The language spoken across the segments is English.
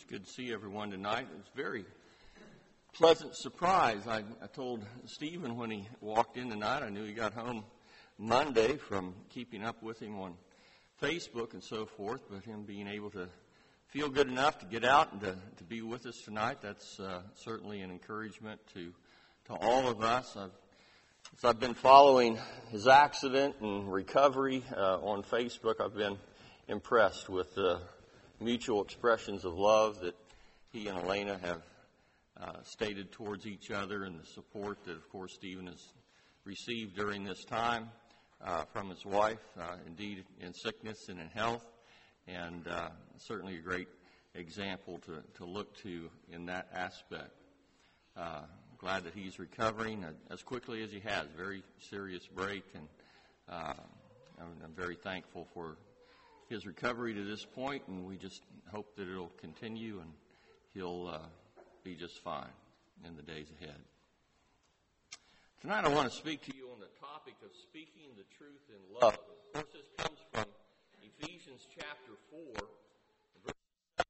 Good to see everyone tonight. It's a very pleasant surprise. I told Stephen when he walked in tonight, I knew he got home Monday from keeping up with him on Facebook and so forth, but him being able to feel good enough to get out and to be with us tonight, that's certainly an encouragement to all of us. As I've been following his accident and recovery on Facebook, I've been impressed with the mutual expressions of love that he and Elena have stated towards each other, and the support that, of course, Stephen has received during this time from his wife, indeed in sickness and in health, and certainly a great example to look to in that aspect. Glad that he's recovering as quickly as he has. Very serious break, and I'm very thankful for his recovery to this point, and we just hope that it'll continue and he'll be just fine in the days ahead. Tonight I want to speak to you on the topic of speaking the truth in love. Of course, this comes from Ephesians chapter 4, verse 7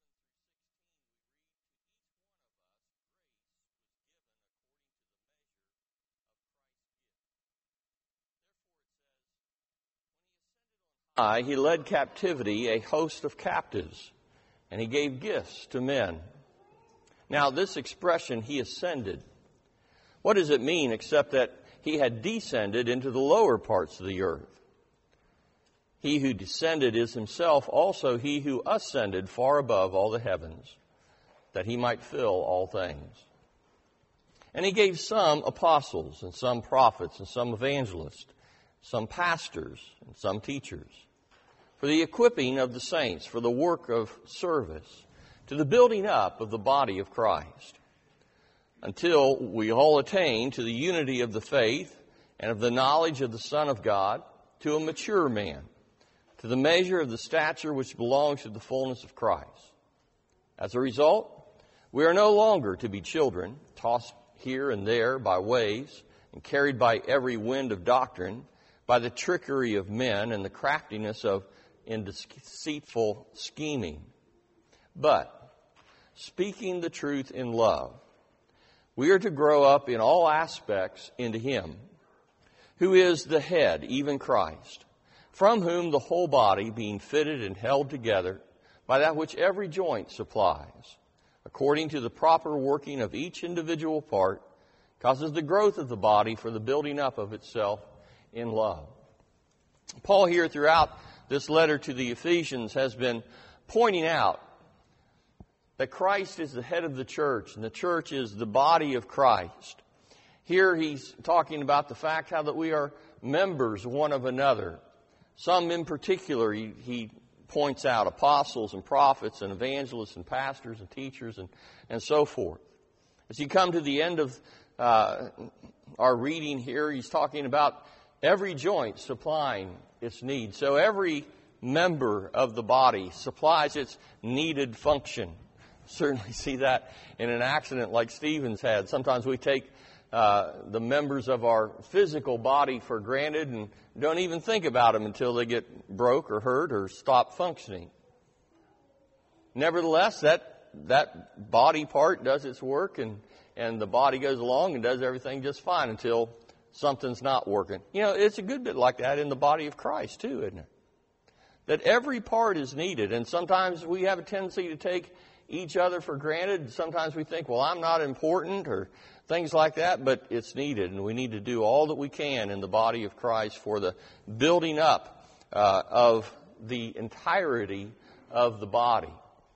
He led captivity a host of captives, and he gave gifts to men. Now, this expression, he ascended, what does it mean except that he had descended into the lower parts of the earth? He who descended is himself also he who ascended far above all the heavens, that he might fill all things. And he gave some apostles, and some prophets, and some evangelists, some pastors, and some teachers, for the equipping of the saints, for the work of service, to the building up of the body of Christ, until we all attain to the unity of the faith and of the knowledge of the Son of God, to a mature man, to the measure of the stature which belongs to the fullness of Christ. As a result, we are no longer to be children, tossed here and there by waves, and carried by every wind of doctrine, by the trickery of men and the craftiness of deceitful scheming. But, speaking the truth in love, we are to grow up in all aspects into Him, who is the head, even Christ, from whom the whole body, being fitted and held together by that which every joint supplies, according to the proper working of each individual part, causes the growth of the body for the building up of itself in love. Paul here throughout this letter to the Ephesians has been pointing out that Christ is the head of the church, and the church is the body of Christ. Here he's talking about the fact how that we are members one of another. Some in particular he points out, apostles and prophets and evangelists and pastors and teachers and so forth. As you come to the end of our reading here, he's talking about every joint supplying its needs. So every member of the body supplies its needed function. Certainly see that in an accident like Stephen's had. Sometimes we take the members of our physical body for granted and don't even think about them until they get broke or hurt or stop functioning. Nevertheless, that body part does its work, and the body goes along and does everything just fine until something's not working. You know, it's a good bit like that in the body of Christ too, isn't it? That every part is needed, and sometimes we have a tendency to take each other for granted. Sometimes we think, well, I'm not important or things like that, but it's needed, and we need to do all that we can in the body of Christ for the building up of the entirety of the body.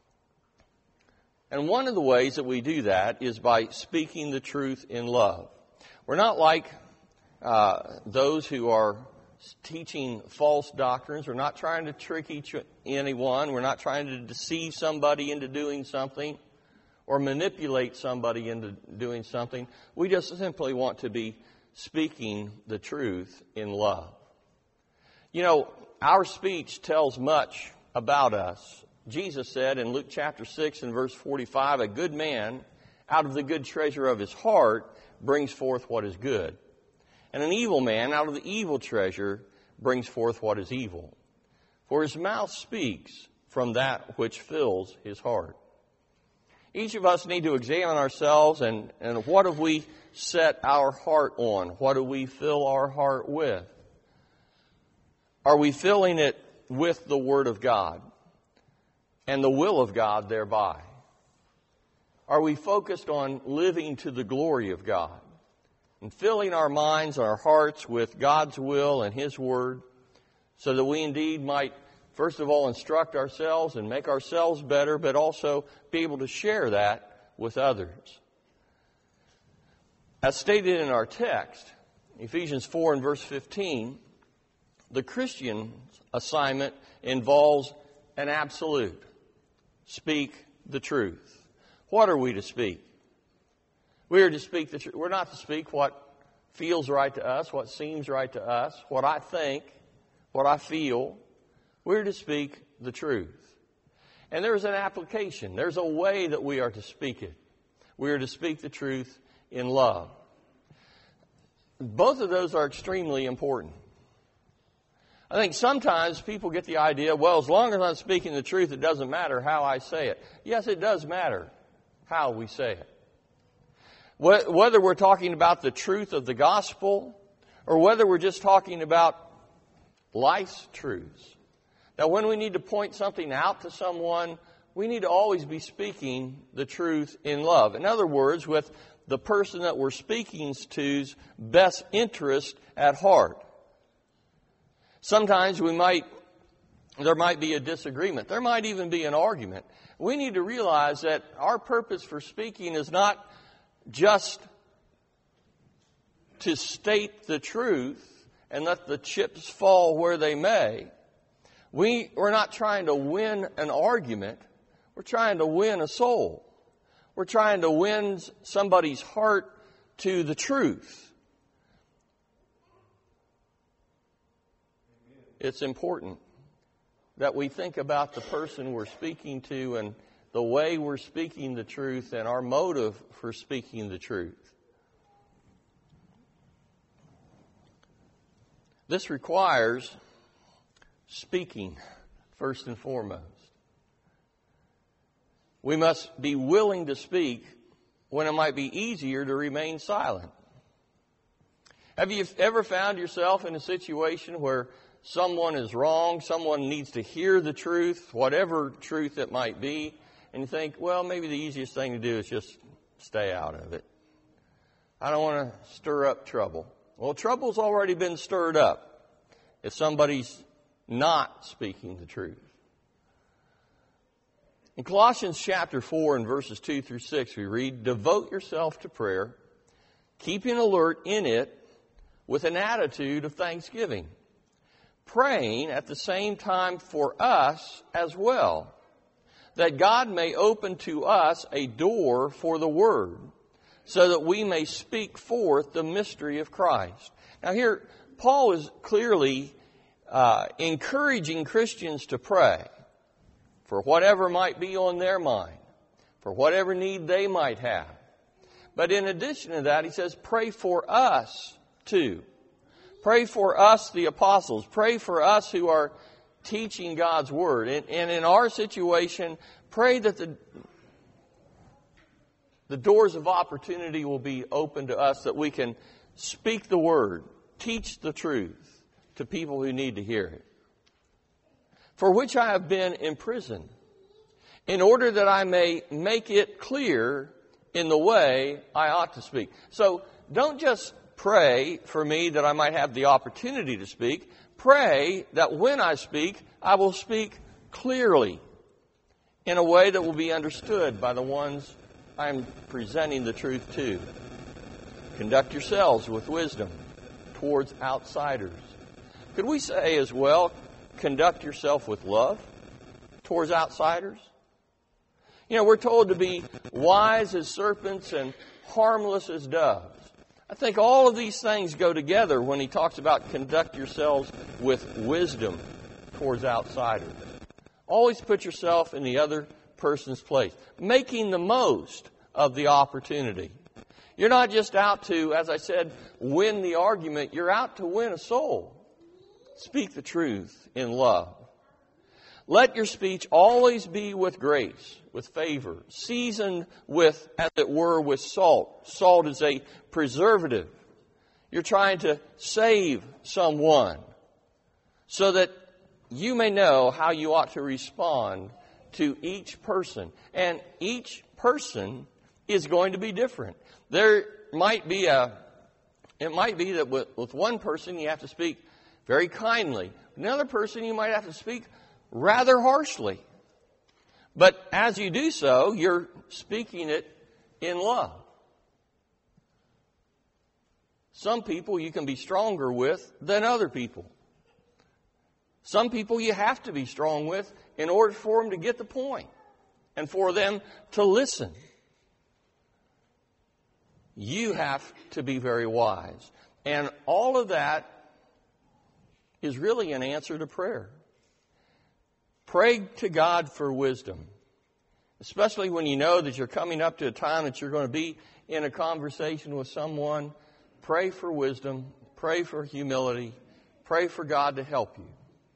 And one of the ways that we do that is by speaking the truth in love. We're not like those who are teaching false doctrines. We're not trying to trick anyone. We're not trying to deceive somebody into doing something or manipulate somebody into doing something. We just simply want to be speaking the truth in love. You know, our speech tells much about us. Jesus said in Luke chapter 6 and verse 45, a good man out of the good treasure of his heart brings forth what is good. And an evil man out of the evil treasure brings forth what is evil. For his mouth speaks from that which fills his heart. Each of us need to examine ourselves and what have we set our heart on? What do we fill our heart with? Are we filling it with the Word of God and the will of God thereby? Are we focused on living to the glory of God and filling our minds and our hearts with God's will and His Word so that we indeed might, first of all, instruct ourselves and make ourselves better, but also be able to share that with others? As stated in our text, Ephesians 4 and verse 15, the Christian's assignment involves an absolute. Speak the truth. What are we to speak? We are to speak the truth. We're not to speak what feels right to us, what seems right to us, what I think, what I feel. We're to speak the truth. And there's an application. There's a way that we are to speak it. We are to speak the truth in love. Both of those are extremely important. I think sometimes people get the idea, well, as long as I'm speaking the truth, it doesn't matter how I say it. Yes, it does matter how we say it. Whether we're talking about the truth of the gospel or whether we're just talking about life's truths. Now, when we need to point something out to someone, we need to always be speaking the truth in love. In other words, with the person that we're speaking to's best interest at heart. Sometimes there might be a disagreement. There might even be an argument. We need to realize that our purpose for speaking is not just to state the truth and let the chips fall where they may. We're not trying to win an argument. We're trying to win a soul. We're trying to win somebody's heart to the truth. It's important that we think about the person we're speaking to and the way we're speaking the truth and our motive for speaking the truth. This requires speaking first and foremost. We must be willing to speak when it might be easier to remain silent. Have you ever found yourself in a situation where someone is wrong, someone needs to hear the truth, whatever truth it might be, and you think, well, maybe the easiest thing to do is just stay out of it. I don't want to stir up trouble. Well, trouble's already been stirred up if somebody's not speaking the truth. In Colossians chapter 4 and verses 2 through 6, we read, "Devote yourself to prayer, keeping alert in it with an attitude of thanksgiving, praying at the same time for us as well, that God may open to us a door for the word, so that we may speak forth the mystery of Christ." Now here, Paul is clearly encouraging Christians to pray for whatever might be on their mind, for whatever need they might have. But in addition to that, he says, pray for us too. Pray for us, the apostles. Pray for us who are teaching God's Word. And in our situation, pray that the doors of opportunity will be open to us, that we can speak the Word, teach the truth to people who need to hear it. "For which I have been imprisoned, in order that I may make it clear in the way I ought to speak." So don't just pray for me that I might have the opportunity to speak. Pray that when I speak, I will speak clearly in a way that will be understood by the ones I'm presenting the truth to. Conduct yourselves with wisdom towards outsiders. Could we say as well, conduct yourself with love towards outsiders? You know, we're told to be wise as serpents and harmless as doves. I think all of these things go together when he talks about conduct yourselves with wisdom towards outsiders. Always put yourself in the other person's place, making the most of the opportunity. You're not just out to, as I said, win the argument. You're out to win a soul. Speak the truth in love. Let your speech always be with grace, with favor, seasoned with, as it were, with salt. Salt is a preservative. You're trying to save someone so that you may know how you ought to respond to each person. And each person is going to be different. It might be that with one person you have to speak very kindly. Another person you might have to speak rather harshly. But as you do so, you're speaking it in love. Some people you can be stronger with than other people. Some people you have to be strong with in order for them to get the point and for them to listen. You have to be very wise. And all of that is really an answer to prayer. Pray to God for wisdom, especially when you know that you're coming up to a time that you're going to be in a conversation with someone. Pray for wisdom. Pray for humility. Pray for God to help you.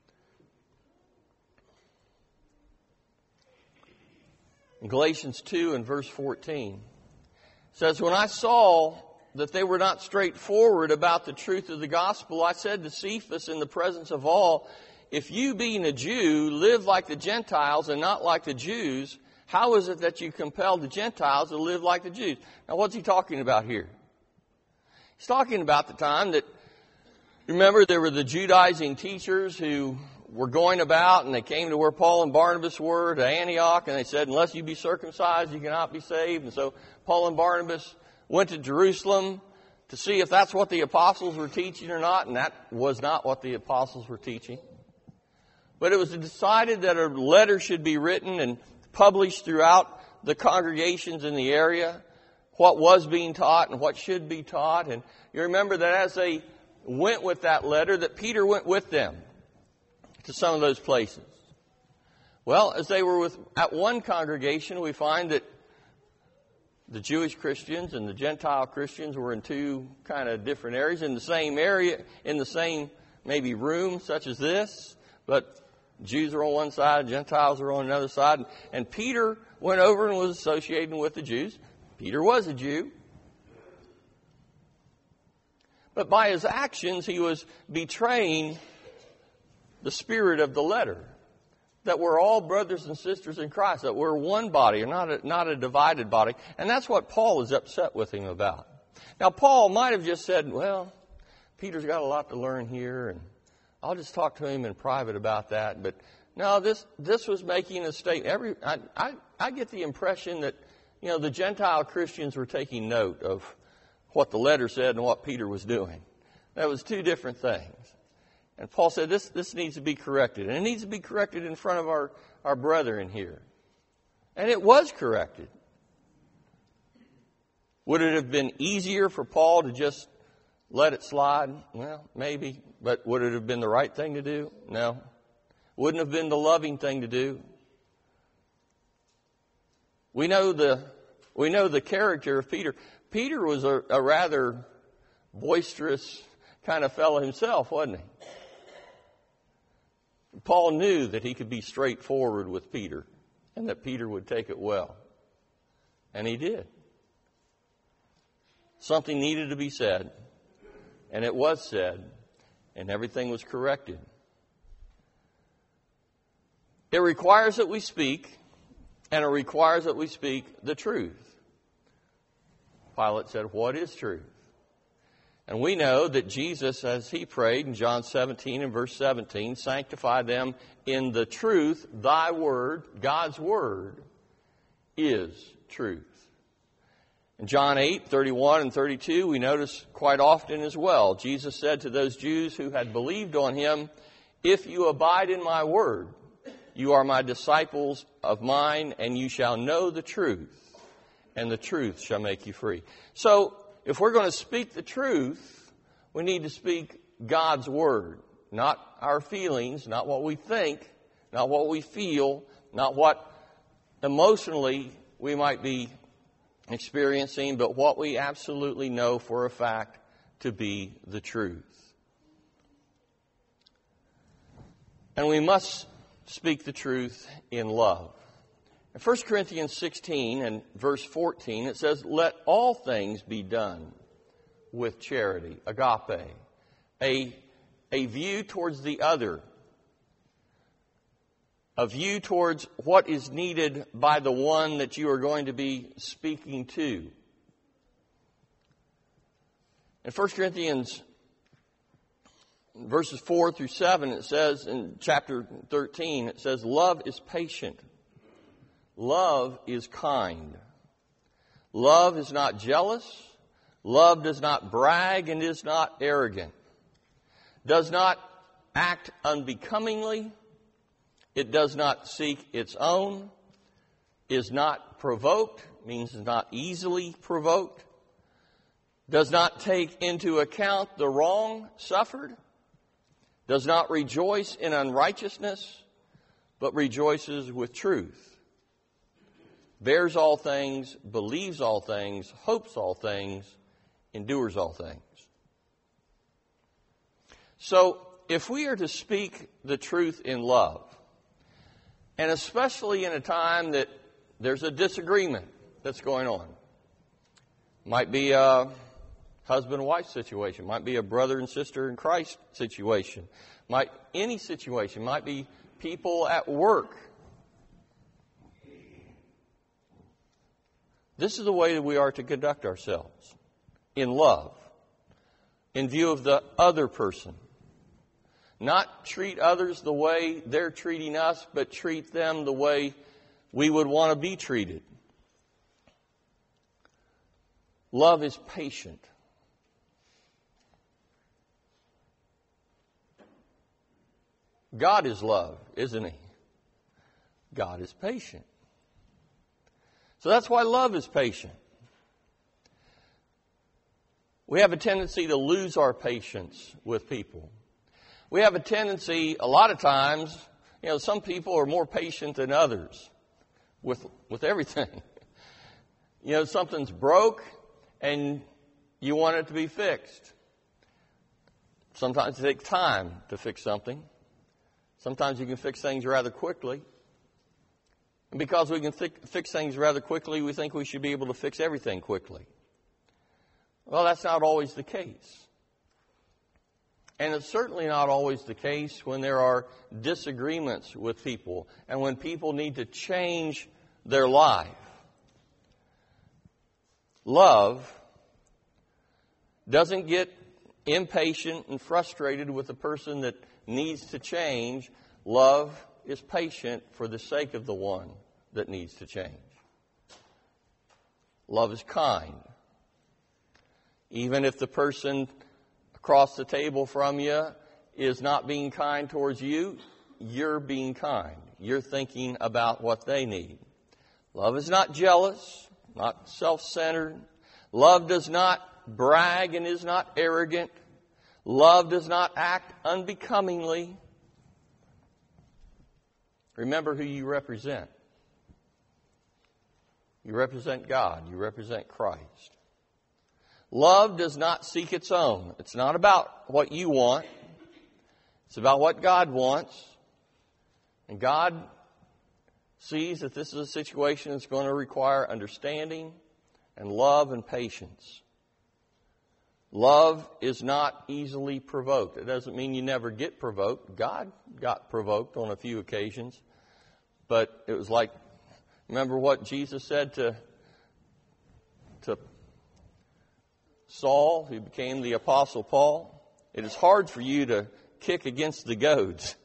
In Galatians 2 and verse 14, it says, when I saw that they were not straightforward about the truth of the gospel, I said to Cephas in the presence of all, if you being a Jew live like the Gentiles and not like the Jews, how is it that you compel the Gentiles to live like the Jews? Now what's he talking about here? He's talking about the time that, remember, there were the Judaizing teachers who were going about, and they came to where Paul and Barnabas were, to Antioch, and they said, unless you be circumcised, you cannot be saved. And so Paul and Barnabas went to Jerusalem to see if that's what the apostles were teaching or not, and that was not what the apostles were teaching. But it was decided that a letter should be written and published throughout the congregations in the area, what was being taught and what should be taught. And you remember that as they went with that letter, that Peter went with them to some of those places. Well, as they were at one congregation, we find that the Jewish Christians and the Gentile Christians were in two kind of different areas, in the same area, in the same maybe room such as this, but Jews are on one side, Gentiles are on another side. And Peter went over and was associating with the Jews. Peter was a Jew. But by his actions, he was betraying the spirit of the letter, that we're all brothers and sisters in Christ, that we're one body, not a divided body. And that's what Paul is upset with him about. Now, Paul might have just said, well, Peter's got a lot to learn here, and I'll just talk to him in private about that. But no, this was making a statement. I get the impression that, the Gentile Christians were taking note of what the letter said and what Peter was doing. That was two different things. And Paul said this needs to be corrected. And it needs to be corrected in front of our brethren here. And it was corrected. Would it have been easier for Paul to just let it slide? Well, maybe. But would it have been the right thing to do? No. Wouldn't have been the loving thing to do. We know the character of Peter. Peter was a rather boisterous kind of fellow himself, wasn't he? Paul knew that he could be straightforward with Peter and that Peter would take it well. And he did. Something needed to be said, and it was said, and everything was corrected. It requires that we speak, and it requires that we speak the truth. Pilate said, what is truth? And we know that Jesus, as he prayed in John 17 and verse 17, sanctify them in the truth. Thy word, God's word, is truth. In John 8, 31 and 32, we notice quite often as well, Jesus said to those Jews who had believed on him, if you abide in my word, you are my disciples of mine, and you shall know the truth, and the truth shall make you free. So, if we're going to speak the truth, we need to speak God's word, not our feelings, not what we think, not what we feel, not what emotionally we might be experiencing, but what we absolutely know for a fact to be the truth. And we must speak the truth in love. In 1 Corinthians 16 and verse 14, it says, "Let all things be done with charity," agape, a view towards the other, a view towards what is needed by the one that you are going to be speaking to. In 1 Corinthians verses 4 through 7, it says, in chapter 13, it says, "Love is patient. Love is kind. Love is not jealous. Love does not brag and is not arrogant. Does not act unbecomingly. It does not seek its own. Is not provoked," means is not easily provoked. "Does not take into account the wrong suffered. Does not rejoice in unrighteousness, but rejoices with truth. Bears all things, believes all things, hopes all things, endures all things." So, if we are to speak the truth in love, and especially in a time that there's a disagreement that's going on, might be a husband and wife situation, might be a brother and sister in Christ situation, any situation, might be people at work. This is the way that we are to conduct ourselves, in love, in view of the other person. Not treat others the way they're treating us, but treat them the way we would want to be treated. Love is patient. God is love, isn't He? God is patient. So that's why love is patient. We have a tendency to lose our patience with people. We have a tendency, a lot of times, some people are more patient than others with everything. Something's broke and you want it to be fixed. Sometimes it takes time to fix something. Sometimes you can fix things rather quickly. And because we can fix things rather quickly, we think we should be able to fix everything quickly. Well, that's not always the case. And it's certainly not always the case when there are disagreements with people and when people need to change their life. Love doesn't get impatient and frustrated with the person that needs to change. Love is patient for the sake of the one that needs to change. Love is kind. Even if the person across the table from you is not being kind towards you, you're being kind. You're thinking about what they need. Love is not jealous, not self-centered. Love does not brag and is not arrogant. Love does not act unbecomingly. Remember who you represent. You represent God. You represent Christ. Love does not seek its own. It's not about what you want. It's about what God wants. And God sees that this is a situation that's going to require understanding and love and patience. Love is not easily provoked. It doesn't mean you never get provoked. God got provoked on a few occasions. But it was like, remember what Jesus said to Saul, who became the Apostle Paul? It is hard for you to kick against the goads.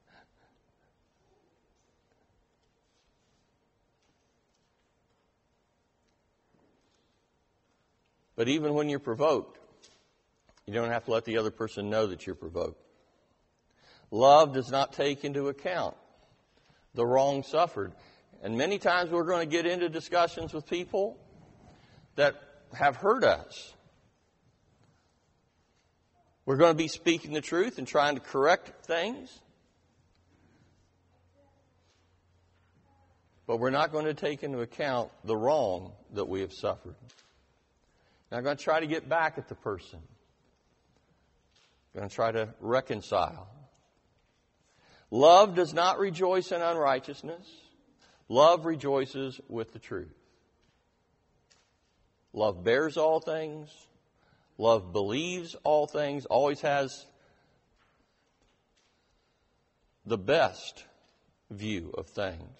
But even when you're provoked, you don't have to let the other person know that you're provoked. Love does not take into account the wrong suffered. And many times we're going to get into discussions with people that have hurt us. We're going to be speaking the truth and trying to correct things. But we're not going to take into account the wrong that we have suffered. We're not going to try to get back at the person. We're going to try to reconcile. Love does not rejoice in unrighteousness. Love rejoices with the truth. Love bears all things. Love believes all things. Always has the best view of things.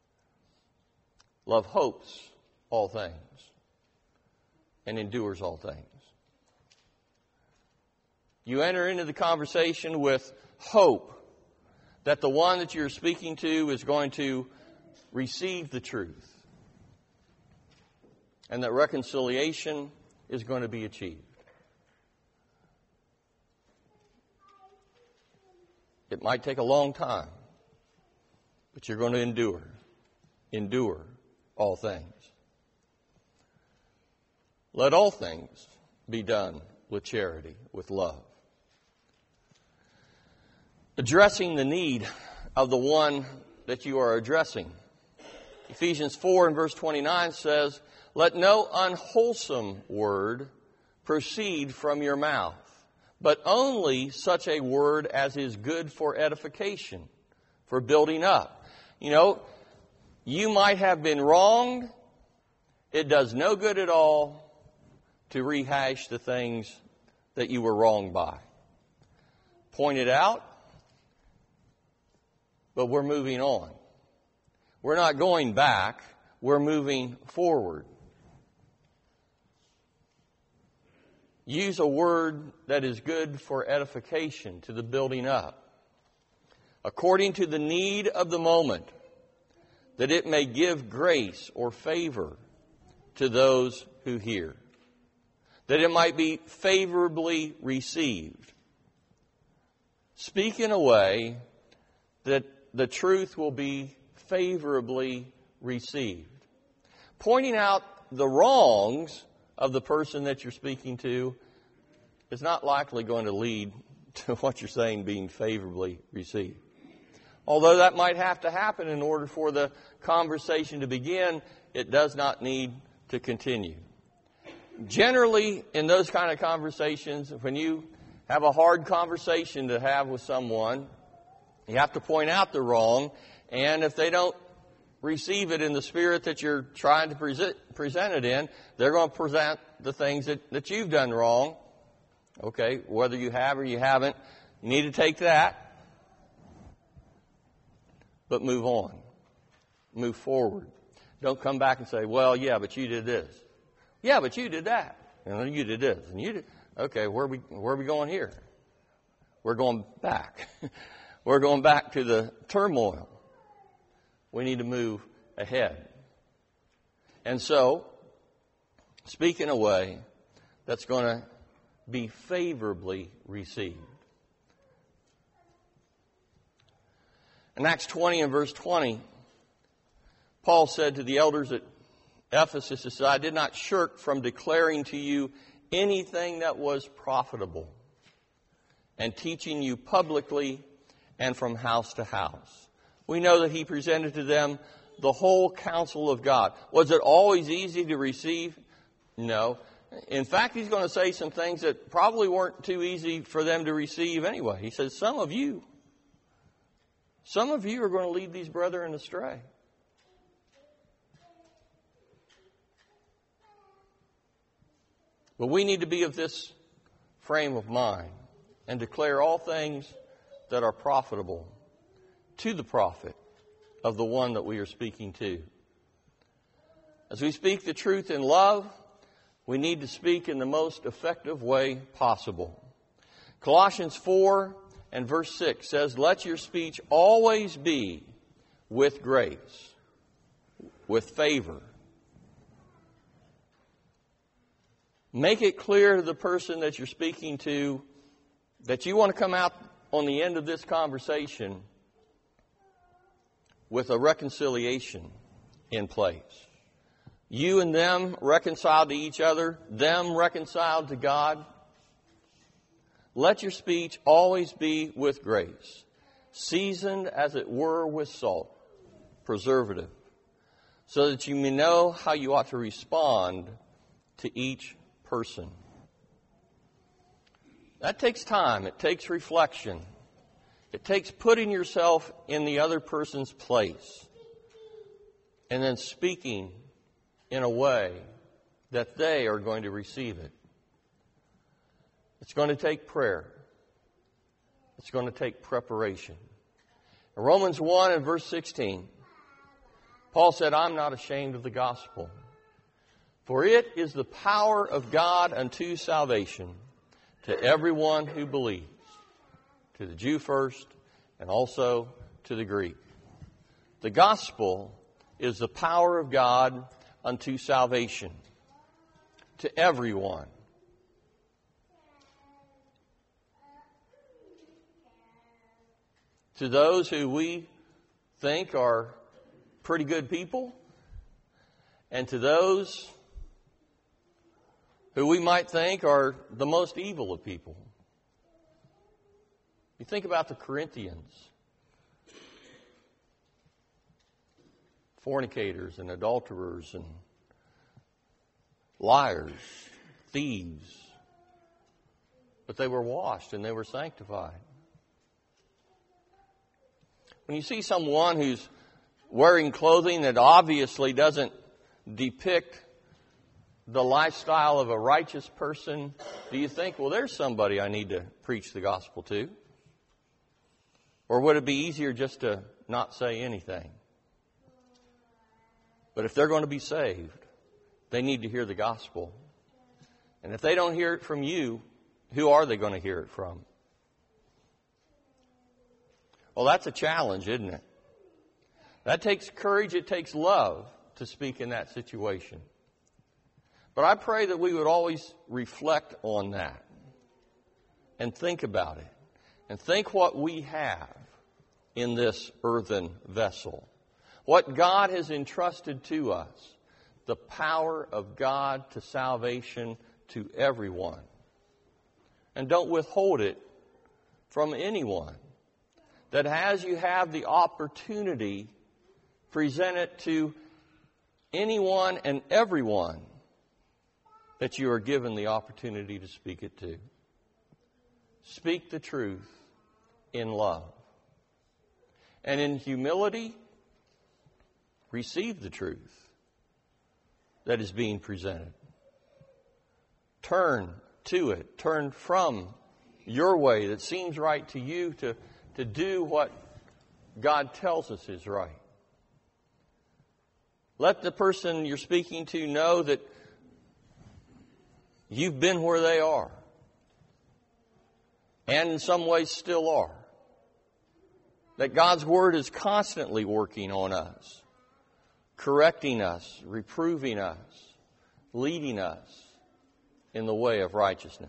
Love hopes all things and endures all things. You enter into the conversation with hope that the one that you're speaking to is going to receive the truth and that reconciliation is going to be achieved. It might take a long time, but you're going to endure all things. Let all things be done with charity, with love. Addressing the need of the one that you are addressing. Ephesians 4 and verse 29 says, "Let no unwholesome word proceed from your mouth, but only such a word as is good for edification, for building up." You know, you might have been wronged. It does no good at all to rehash the things that you were wronged by. Point it out, but we're moving on. We're not going back. We're moving forward. Use a word that is good for edification, to the building up, according to the need of the moment, that it may give grace or favor to those who hear, that it might be favorably received. Speak in a way that the truth will be favorably received. Pointing out the wrongs of the person that you're speaking to is not likely going to lead to what you're saying being favorably received. Although that might have to happen in order for the conversation to begin, it does not need to continue. Generally, in those kind of conversations, when you have a hard conversation to have with someone, you have to point out the wrong, and if they don't receive it in the spirit that you're trying to present it in, they're going to present the things that you've done wrong. Okay, whether you have or you haven't, you need to take that, but move on. Move forward. Don't come back and say, well, yeah, but you did this. Yeah, but you did that. And then you did this. And you did. Okay, where are we going here? We're going back. We're going back to the turmoil. We need to move ahead. And so, speak in a way that's going to be favorably received. In Acts 20 and verse 20, Paul said to the elders at Ephesus, he said, "I did not shirk from declaring to you anything that was profitable, and teaching you publicly and from house to house." We know that he presented to them the whole counsel of God. Was it always easy to receive? No. In fact, he's going to say some things that probably weren't too easy for them to receive anyway. He says, some of you are going to lead these brethren astray. But we need to be of this frame of mind and declare all things that are profitable to the profit of the one that we are speaking to. As we speak the truth in love, we need to speak in the most effective way possible. Colossians 4 and verse 6 says, "Let your speech always be with grace, with favor." Make it clear to the person that you're speaking to that you want to come out on the end of this conversation with a reconciliation in place. You and them reconciled to each other, them reconciled to God. Let your speech always be with grace, seasoned as it were with salt, preservative, so that you may know how you ought to respond to each person. That takes time. It takes reflection. It takes putting yourself in the other person's place and then speaking in a way that they are going to receive it. It's going to take prayer. It's going to take preparation. In Romans 1 and verse 16, Paul said, I'm not ashamed of the gospel, for it is the power of God unto salvation to everyone who believes, to the Jew first and also to the Greek. The gospel is the power of God unto salvation to everyone. To those who we think are pretty good people, and to those who we might think are the most evil of people. You think about the Corinthians, fornicators and adulterers and liars, thieves, but they were washed and they were sanctified. When you see someone who's wearing clothing that obviously doesn't depict the lifestyle of a righteous person, do you think, well, there's somebody I need to preach the gospel to? Or would it be easier just to not say anything? But if they're going to be saved, they need to hear the gospel. And if they don't hear it from you, who are they going to hear it from? Well, that's a challenge, isn't it? That takes courage, it takes love to speak in that situation. But I pray that we would always reflect on that and think about it. And think what we have in this earthen vessel. What God has entrusted to us. The power of God to salvation to everyone. And don't withhold it from anyone. That as you have the opportunity, present it to anyone and everyone that you are given the opportunity to speak it to. Speak the truth in love. And in humility, receive the truth that is being presented. Turn to it. Turn from your way that seems right to you to do what God tells us is right. Let the person you're speaking to know that you've been where they are. And in some ways still are. That God's Word is constantly working on us. Correcting us, reproving us, leading us in the way of righteousness.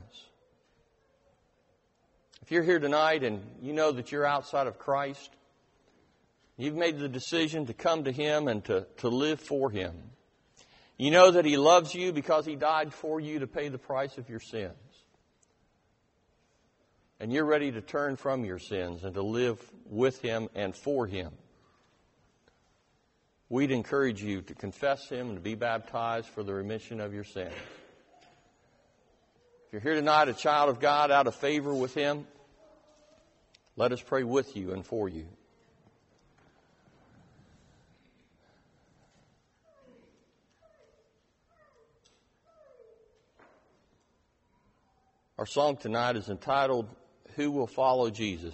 If you're here tonight and you know that you're outside of Christ, you've made the decision to come to Him and to live for Him. You know that He loves you because He died for you to pay the price of your sins. And you're ready to turn from your sins and to live with Him and for Him. We'd encourage you to confess Him and to be baptized for the remission of your sins. If you're here tonight, a child of God, out of favor with Him, let us pray with you and for you. Our song tonight is entitled, Who Will Follow Jesus?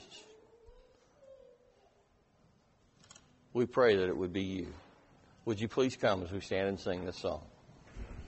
We pray that it would be you. Would you please come as we stand and sing this song?